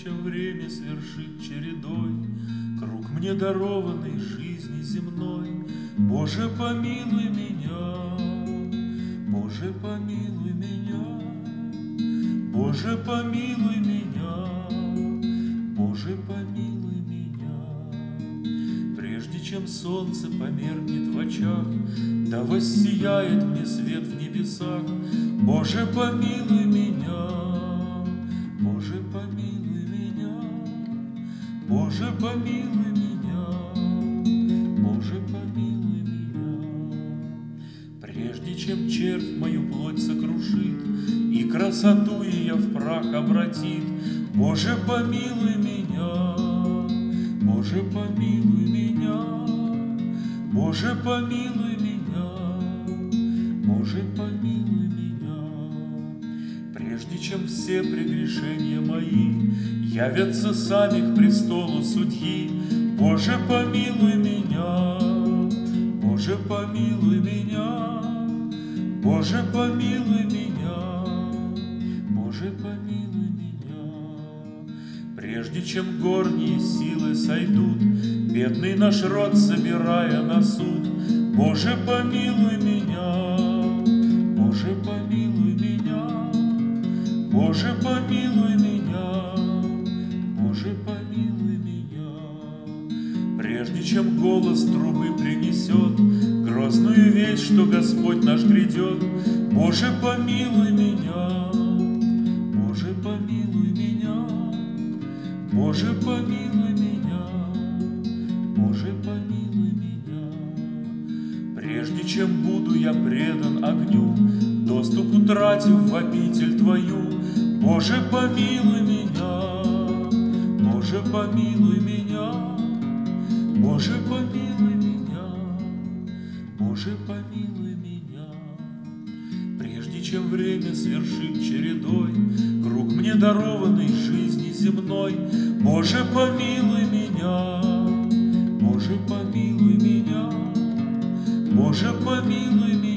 чем время свершит чередой круг мне дарованной жизни земной. Боже, помилуй меня, Боже, помилуй меня, Боже, помилуй меня, Боже, помилуй меня. Прежде чем солнце померкнет в очах, да воссияет мне свет в небесах, Боже, помилуй меня, Боже, помилуй меня, Боже, помилуй меня, Боже, помилуй меня. Прежде чем червь мою плоть сокрушит и красоту ее в прах обратит, Боже, помилуй меня, Боже, помилуй меня, Боже, помилуй меня, Боже, помилуй меня. Прежде чем все прегрешения мои явятся сами к престолу судьи, Боже, помилуй меня, Боже, помилуй меня, Боже, помилуй меня, Боже, помилуй меня. Прежде чем горние силы сойдут, бедный наш род собирая на суд, Боже, помилуй меня, Боже, помилуй меня, Боже, помилуй меня, Боже, помилуй меня. Прежде чем голос трубы принесет грозную весть, что Господь наш грядет, Боже, помилуй меня, Боже, помилуй меня, Боже, помилуй меня, Боже, помилуй меня. Прежде чем буду я предан огню, доступ утратив в обитель Твою, Боже, помилуй меня, Боже, помилуй меня, Боже, помилуй меня, Боже, помилуй меня. Прежде чем время свершит чередой круг мне дарованной жизни земной, Боже, помилуй меня, Боже, помилуй меня, Боже, помилуй меня.